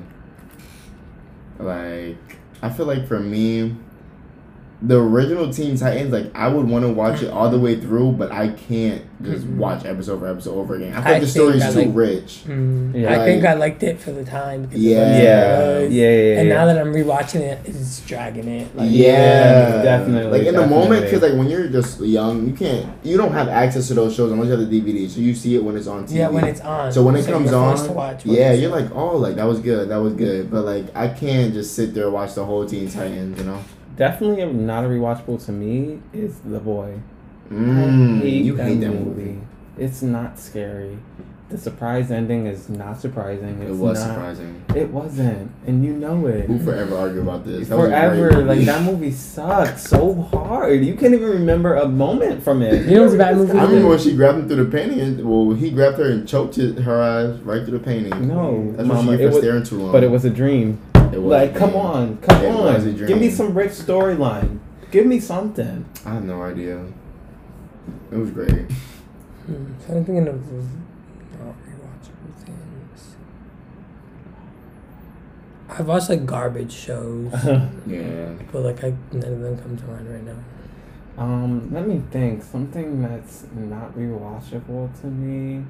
Like, I feel like for me, the original Teen Titans, like I would want to watch it all the way through, but I can't just Mhm. watch episode for episode over again. I feel I like the story think is I too like- rich. Mm, Yeah. I think Like- I liked it for the time. because Yeah. of what it Yeah, was. yeah, yeah. And yeah. now that I'm rewatching it, it's dragging it. Like, Yeah, definitely, Like in the moment, definitely. because like when you're just young, you can't, you don't have access to those shows unless you have the D V D. So you see it when it's on T V. Yeah, when it's on. So when it comes you're on, forced to watch what yeah, it's you're on. like, oh, like that was good, that was good. But like I can't just sit there and watch the whole Teen Titans, you know. Definitely not a rewatchable to me is The Boy. Mm, I hate you that hate that movie. movie. It's not scary. The surprise ending is not surprising. It's It was not, surprising. It wasn't, and you know it. We'll forever argue about this. That was a Forever, great like movie. that movie sucked so hard. You can't even remember a moment from it. You know what's a bad movie? I remember when she grabbed him through the painting. And, well, he grabbed her and choked his, her eyes right through the painting. No, That's Mama, what she it get for was- staring too long. But it was a dream. It was Like, a come dream. on, come It was a on. dream. Give me some rich storyline. Give me something. I have no idea. It was great. Hmm, so I'm thinking of not rewatchable things. I've watched like garbage shows, Yeah. but like I, none of them come to mind right now. Um, let me think. Something that's not rewatchable to me.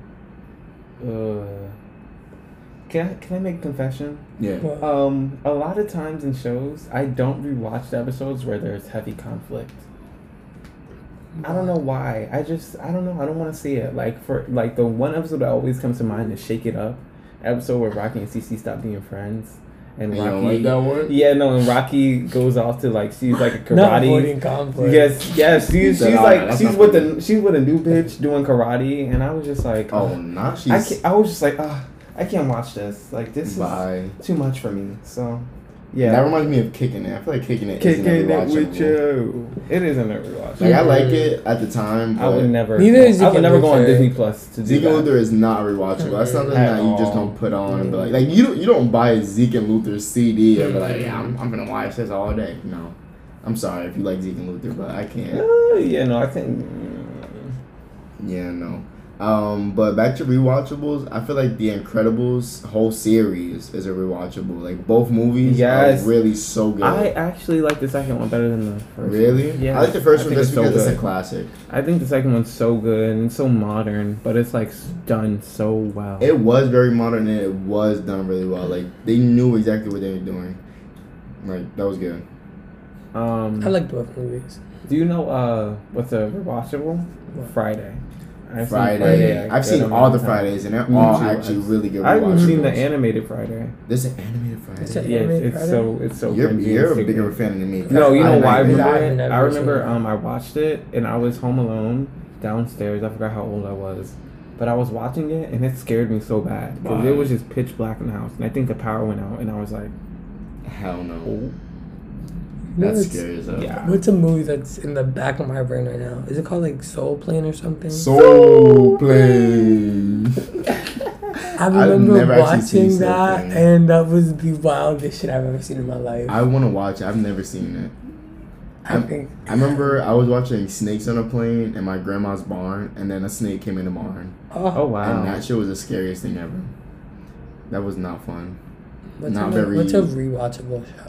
Uh, can I can I make a confession? Yeah. Well, Um, a lot of times in shows, I don't rewatch the episodes where there's heavy conflict. I don't know why. I just I don't know. I don't want to see it. Like for like the one episode that always comes to mind is Shake It Up, episode where Rocky and Cece stop being friends, and And you Rocky. don't like that one? Yeah, no, and Rocky goes off to like she's like a not karate. avoiding conflict. Yes, yes, she's said, she's "Oh, like that's she's not with funny." the she's with a new bitch doing karate, and I was just like, Oh, oh, now she's. I can't, I was just like, ah, I can't watch this. Like this Bye. is too much for me. So, Yeah. yeah, That reminds me of Kicking It. I feel like Kicking It kicking isn't a it with rewatchable. you. It isn't a rewatch. Like I like it at the time, I would but never. Neither is I would Zeke never go on Luther. Disney Plus to do Zeke that. and Luther is not rewatchable. That's something At that you just all. don't put on and be like, like you don't you don't buy Zeke and Luther's C D and be like, yeah, I'm, I'm gonna watch this all day. No, I'm sorry if you like Zeke and Luther, but I can't. Uh, yeah, no, I think. Yeah, no. Um, but back to rewatchables, I feel like The Incredibles whole series is a rewatchable. Like both movies Yes. are really so good. I actually like the second one better than the first. really? One. Yeah, I like the first I one think just it's so because it's a good. classic. I think the second one's so good and so modern, but it's like done so well. It was very modern and it was done really well. Like they knew exactly what they were doing. Like that was good. um, I like both movies. Do you know uh what's a rewatchable? What? Friday. I've seen Friday. like, I've good seen amount all of the times. Fridays and they're Me all too. actually I've- really good. I haven't seen the rewatchables. animated Friday. There's an animated Friday. It's a- Yes, Animated it's Friday? so it's so. You're, cringy you're a and bigger stupid. fan than me. No, you know why I I've remember never it? seen I remember it. um I watched it and I was home alone downstairs. I forgot how old I was, but I was watching it and it scared me so bad because Why? it was just pitch black in the house and I think the power went out and I was like, Hell no. oh That's What's- scary as hell. yeah. What's a movie that's in the back of my brain right now? Is it called like Soul Plane or something? Soul Plane. I remember never actually seen watching Soul that, Plane. and that was the wildest shit I've ever seen in my life. I want to watch it. I've never seen it. I think I remember I was watching Snakes on a Plane in my grandma's barn, and then a snake came in the barn. Oh Oh, wow. And that shit was the scariest thing ever. That was not fun. what's, not a, very- what's a rewatchable show?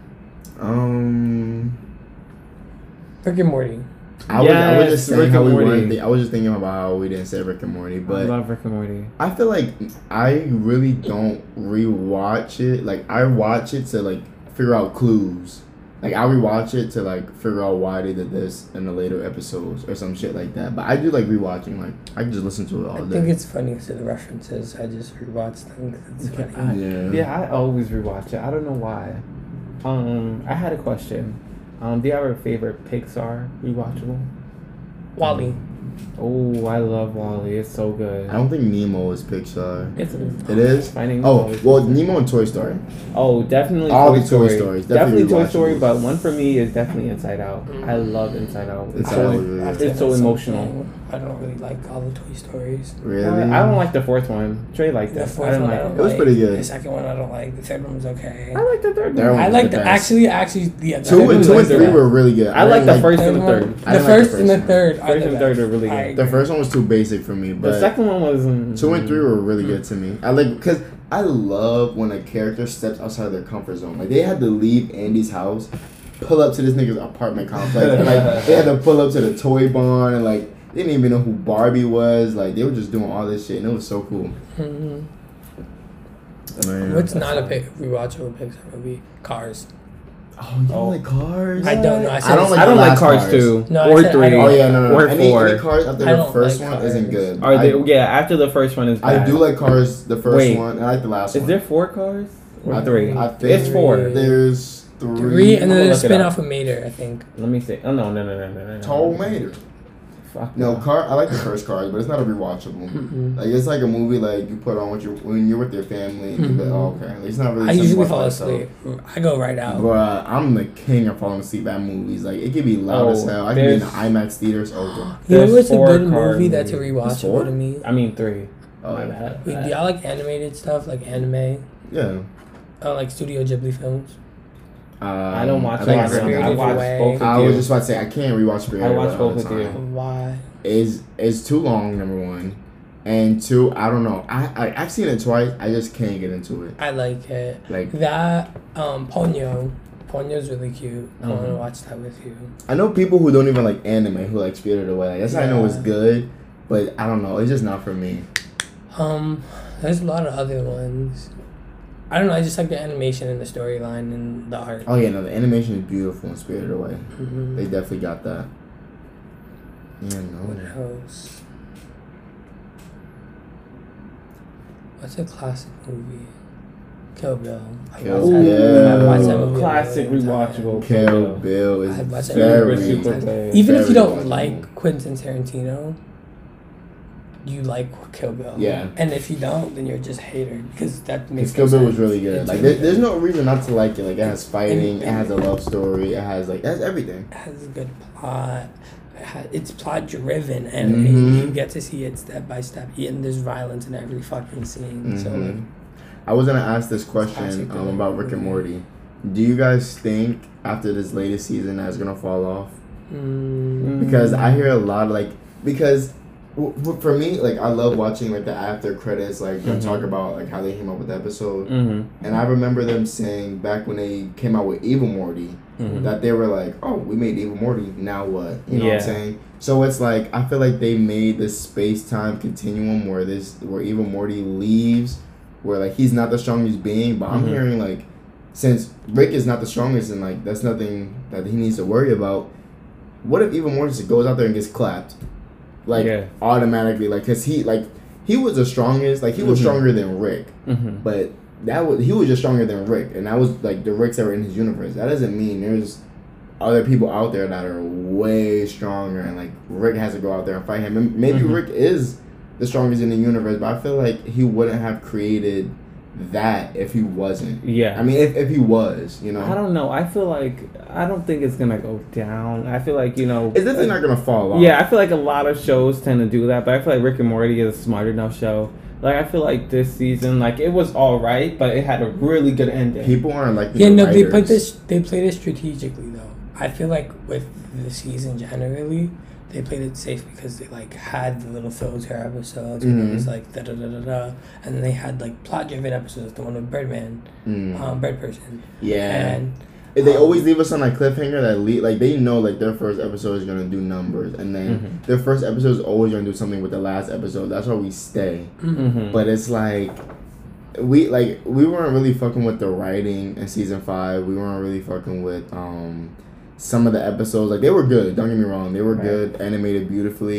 Um, Rick and Morty. I was I was Yes, just saying Rick how and we Morty. weren't. Thi- I was just thinking about how we didn't say Rick and Morty, I but love Rick and Morty. I feel like I really don't rewatch it. Like I watch it to like figure out clues. Like I rewatch it to like figure out why they did this in the later episodes or some shit like that. But I do like rewatching. Like I can just listen to it all I day. think it's funny to the references. I just rewatch them 'cause it's Yeah, funny. I- Yeah. Yeah, I always rewatch it. I don't know why. Um, I had a question. Um, do you have a favorite Pixar rewatchable? Wally. Oh, I love Wall-E. It's so good. I don't think Nemo is Pixar. It's a, It is? Finding Oh, Nemo is well, Pixar. Nemo and Toy Story. Oh, definitely All Toy the Toy Story. Stories. Definitely, Definitely Toy Story, rewatchable. but one for me is definitely Inside Out. Mm. I love Inside Out. It's Inside so, Out was really I'd good. say it's so that's emotional. something. I don't really like all the Toy Stories. Really? I don't like the fourth one. Trey liked The that. fourth I didn't one like I don't it. It was like. pretty good. The second one I don't like. The third one was okay. I like the third Third one. one I was like the the best. actually actually yeah. the Two and third two one and was three good. were really good. I like the didn't first Third and the one- third. I The didn't like the first first and the one. third are First the and third best. are really I good. The agree. first one was too basic for me, but The second one was mm, two and three were really good to me. I like because I love when a character steps outside their comfort zone. Like they had to leave Andy's house, pull up to this nigga's apartment complex, and like they had to pull up to the toy barn, and like they didn't even know who Barbie was. Like they were just doing all this shit, and it was so cool. Mhm. Man. What's not a pic- rewatchable Pixar movie? Cars. Oh, you don't Oh. like Cars? I don't know. I, said I don't like I don't the like last Cars, Cars. two No, I or said I three. don't Oh yeah, no, no. Or Any, four. any Cars after I the don't first like one isn't Cars. good. Are they? I, Yeah, after the first one is bad. I do like Cars, the first Wait. one, and I like the last Is one. there four cars or I, three? I think It's four. There's three. Three, and I'm then gonna there's a look it spin up. off of Mater, I think. Let me see. Oh no no no no no no. no. Tall Mater. Fuck No, car. I like the first Cars, but it's not a rewatchable. Mm-mm. Like it's like a movie like you put on with your when you're with your family. And you're like, Mhm. oh, okay. Like, it's not really. I something usually watch fall by yourself. asleep. I go right out. Bruh, I'm the king of falling asleep at movies. Like it could be loud Oh, as hell. I can be in the there's- IMAX theaters. Oh, You know There's what's a four good car movie that's a movies. There's four? rewatchable to me? I mean three. oh My yeah. bad. Wait, do y'all like animated stuff, like anime? Yeah. Uh, like Studio Ghibli films? Um, I don't watch I think a it's lot of them. I Spirited watch Away. both I of was you. just about to say I can't rewatch Spirited I watch Away all both the with you. time. Why? Is is too long. Number one, and two, I don't know. I, I I've seen it twice. I just can't get into it. I like it. Like That, um, Ponyo. Ponyo's really cute. I want to Mhm. watch that with you. I know people who don't even like anime who like Spirited Away. Like, that's how I know it's Yeah. good, but I don't know. It's just not for me. Um, there's a lot of other ones. I don't know. I just like the animation and the storyline and the art. Oh yeah, no, the animation is beautiful in Spirited Away. Mhm. They definitely got that. Yeah, What no. else? What's a classic movie? Kill Bill. I Kill watched that- Bill. I watched that movie a Classic million times. rewatchable. Kill Bill is I watched that very. movie super times. good. Even if you very don't watchable. like Quentin Tarantino, you like Kill Bill. Yeah. And if you don't, then you're just a hater because that makes Kill no Bill was sense. really good. It's Like really there, there's no reason not to like it. Like it has fighting, And- it has a love story, it has like it has everything. It has a good plot. It ha- It's plot driven, and Mhm. you get to see it step by step. And there's violence in every fucking scene. So like, Mhm. I was gonna ask this question Classic um, Bill. about Rick and Morty. Do you guys think after this latest season that's gonna fall off? mm, Because I hear a lot of like because w- w- for me like I love watching like the after credits like them Mhm. talk about like how they came up with the episode. Mm-hmm. And I remember them saying back when they came out with Evil Morty Mm-hmm. that they were like, oh, we made Evil Morty, now what? You know what Yeah. I'm saying? So it's like I feel like they made this space time continuum where this where Evil Morty leaves, where like he's not the strongest being, but I'm Mhm. hearing like since Rick is not the strongest and like that's nothing that he needs to worry about. What if Evil Morty just goes out there and gets clapped, like Yeah. automatically, like cause he like he was the strongest, like he was Mhm. stronger than Rick, Mm-hmm. but that was he was just stronger than Rick, and that was like the Ricks that were in his universe. That doesn't mean there's other people out there that are way stronger, and like Rick has to go out there and fight him. And maybe Mhm. Rick is the strongest in the universe, but I feel like he wouldn't have created that if he wasn't. Yeah. I mean, if, if he was, you know, I don't know. I feel like I don't think it's gonna go down. I feel like you know. it's definitely not gonna fall off. Yeah, I feel like a lot of shows tend to do that, but I feel like Rick and Morty is a smart enough show. Like I feel like this season, like it was all right, but it had a really good ending. people aren't like yeah, the no, they put writers. this. They played it strategically though. I feel like with the season generally, they played it safe because they like had the little filter episodes where it was Mhm. like da da da da da, and then they had like plot driven episodes. The one with Birdman, Mm. um, Bird Person, yeah. and They um, always leave us on a cliffhanger that lead, like they know like their first episode is gonna do numbers, and then Mhm. their first episode is always gonna do something with the last episode. That's why we stay. Mm-hmm. But it's like we like we weren't really fucking with the writing in season five. We weren't really fucking with um some of the episodes. Like they were good. Don't get me wrong, they were Right. good, animated beautifully.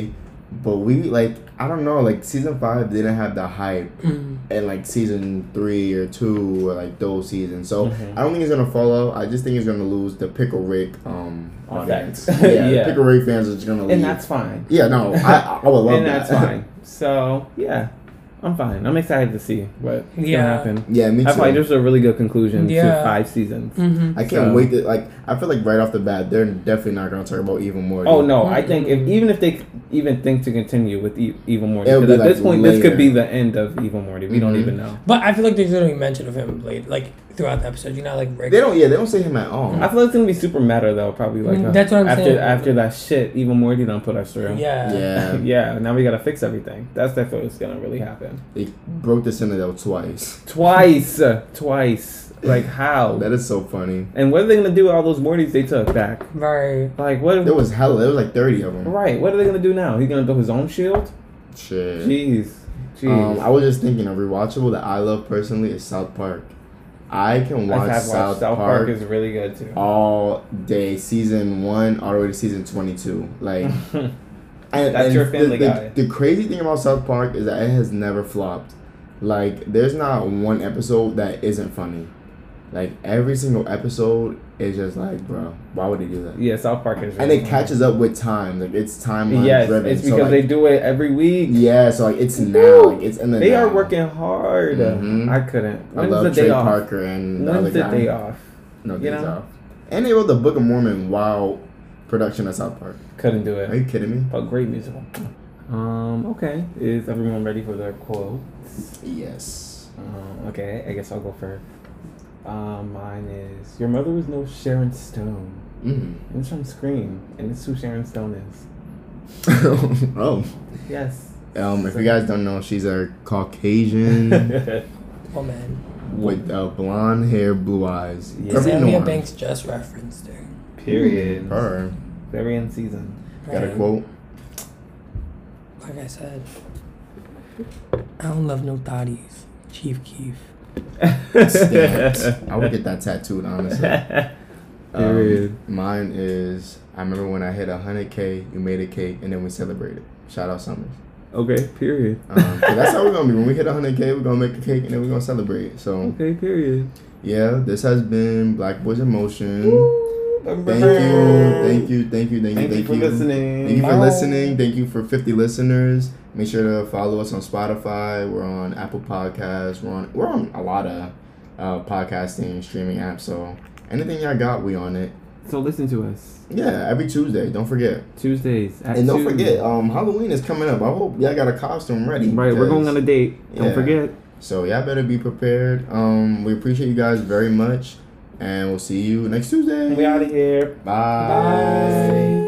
but we like I don't know, like season five didn't have the hype, Mm. and like season three or two or like those seasons. So Mhm. I don't think it's gonna fall out. I just think it's gonna lose the Pickle Rick um audience. Effect. Yeah, Yeah. the Pickle Rick fans are just gonna leave. And that's fine. yeah, no, I I would love and that. that's fine. So yeah, I'm fine. I'm excited to see what what's Yeah. gonna happen. Yeah, me I too. feel like this is a really good conclusion Yeah. to five seasons. Mm-hmm. I can't So- wait to like. I feel like right off the bat, they're definitely not gonna talk about Evil Morty. Oh no, I think if Mhm. even if they even think to continue with e- Evil Morty, It'll because be, at this like, point this could be later. the end of Evil Morty. We don't Mhm. even know. But I feel like there's gonna be mention of him later, like throughout the episode. You know, like Rick. They don't. Yeah, they don't say him at all. I feel like it's gonna be super meta though. Probably like Mm, uh, that's what I'm after saying. after that shit Evil Morty done put us through. Yeah. Yeah, yeah. Now we gotta fix everything. That's definitely what's gonna really happen. they broke the Citadel twice. Twice, uh, twice. Like how? That is so funny. And what are they gonna do with all those Mortys they took back? Right. Like what? There was hella. There was like thirty of them. Right. What are they gonna do now? He's gonna build his own shield? Shit. Jeez. Jeez. Um, I was just thinking a rewatchable that I love personally is South Park. I can watch I have South, watched South Park, Park is really good too. all day, season one all the way to season twenty-two. Like, and, That's and your the- Family the, Guy. The crazy thing about South Park is that it has never flopped. Like, there's not one episode that isn't funny. Like, every single episode is just like, bro, why would they do that? Yeah, South Park is. And really it catches up with time. Like, it's timeline Yes, driven. it's So, because like, they do it every week. yeah, so like it's now, like it's in the They now. are working hard. Mhm. I couldn't. I When's love the day Trey off? Parker and the other When's the guy. day off? No You days know? off. And they wrote the Book of Mormon while production of South Park. Couldn't do Are it. you kidding me? But great musical. Um. Okay. Is everyone ready for their quotes? Yes. Um, okay. I guess I'll go first. Um. Mine is: Your mother was no Sharon Stone. Mm. It's from Scream, and it's who Sharon Stone is. oh. Yes. Um. If you guys don't know, she's a Caucasian Oh man. with uh, blonde hair, blue eyes. Yeah. Perfect Samuel norm. Banks just referenced her. Period. Her. Very in season. Got a Right. quote. Like I said, I don't love no thotties. Chief Keef. Stamped. I would get that tattooed, honestly. Period. Um, mine is I remember when I hit one hundred K, you made a cake, and then we celebrated. Shout out Summers. Okay. Period. Um, 'cause that's how we're gonna be. When we hit one hundred K, we're gonna make a cake, and then we're gonna celebrate. So Okay. Period. yeah, this has been Black Boys in Motion. Thank Thank you, thank you, thank you, thank you, Thank you thank for you. listening. Thank you for Bye. listening. Thank you for fifty listeners. Make sure to follow us on Spotify. We're on Apple Podcasts. We're on we're on a lot of uh, podcasting streaming apps. So anything y'all got, we on it. So listen to us Yeah, every Tuesday. Don't forget. Tuesdays at And don't two. forget, um, Halloween is coming up. I hope y'all got a costume ready. Right, we're going because- on a date. Don't Yeah. forget. So y'all better be prepared. Um, we appreciate you guys very much, and we'll see you next Tuesday. We out of here. Bye. Bye.